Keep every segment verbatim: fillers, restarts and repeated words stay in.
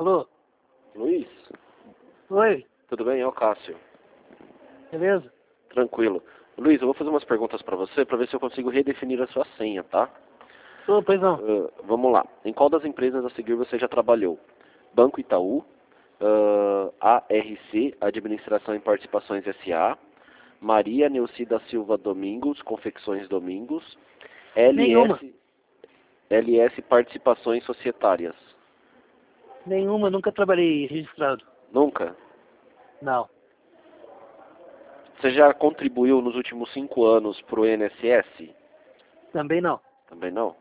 Alô? Luiz, Oi, tudo bem? É o Cássio. beleza? Tranquilo. Luiz, eu vou fazer umas perguntas para você para ver se eu consigo redefinir a sua senha, tá? Ô, pois não. Uh, vamos lá. Em qual das empresas a seguir você já trabalhou? Banco Itaú, uh, A R C, Administração em Participações S A, Maria Neuci da Silva Domingos, Confecções Domingos, Nenhuma. L S, L S Participações Societárias. Nenhuma, nunca trabalhei registrado. Nunca? Não. Você já contribuiu nos últimos cinco anos para o I N S S? Também não. Também não?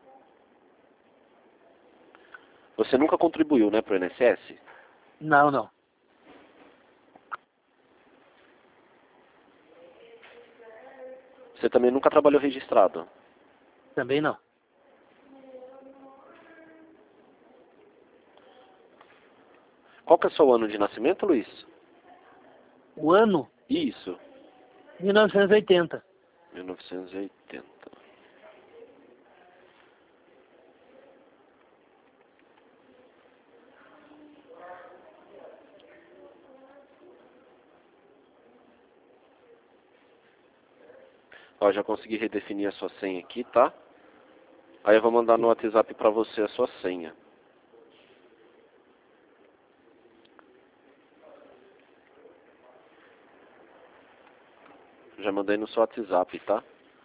Você nunca contribuiu, né, para o I N S S? Não, não. Você também nunca trabalhou registrado? Também não. Qual que é o seu ano de nascimento, Luiz? O ano? Isso. mil novecentos e oitenta. mil novecentos e oitenta. Ó, já consegui redefinir a sua senha aqui, tá? Aí eu vou mandar no WhatsApp pra você a sua senha. Já mandei no seu WhatsApp, tá?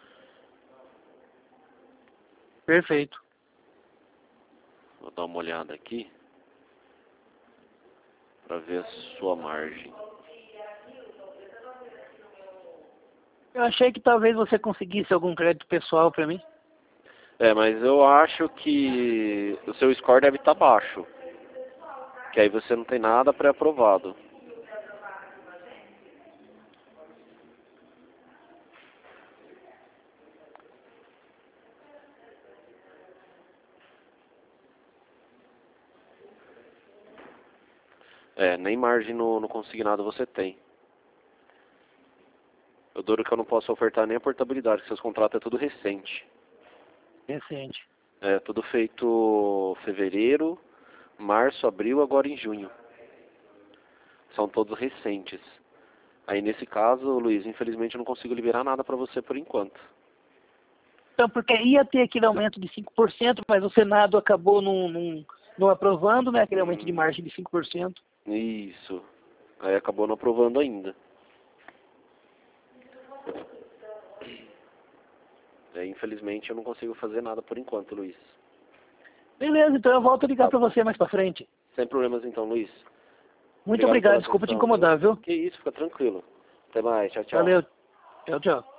Perfeito. Vou dar uma olhada aqui pra ver a sua margem. Eu achei que talvez você conseguisse algum crédito pessoal pra mim. É, mas eu acho que o seu score deve estar baixo. Que aí você não tem nada pré-aprovado. É, nem margem no, no consignado você tem. Eu duro que eu não posso ofertar nem a portabilidade, que seus contratos é tudo recente. Recente. É tudo feito fevereiro, março, abril, agora em junho. São todos recentes. Aí nesse caso, Luiz, infelizmente eu não consigo liberar nada pra você por enquanto. Então, porque ia ter aquele aumento de cinco por cento, mas o Senado acabou não, não, não aprovando, né? Aquele aumento de margem de cinco por cento. Isso. Aí acabou não aprovando ainda. É, infelizmente eu não consigo fazer nada por enquanto, Luiz. Beleza, então eu volto a ligar Tá pra bom. você mais pra frente. Sem problemas então, Luiz. Muito Obrigado obrigado, pela desculpa te atenção, incomodar, viu? Que isso, fica tranquilo. Até mais, tchau, tchau. Valeu. Tchau, tchau.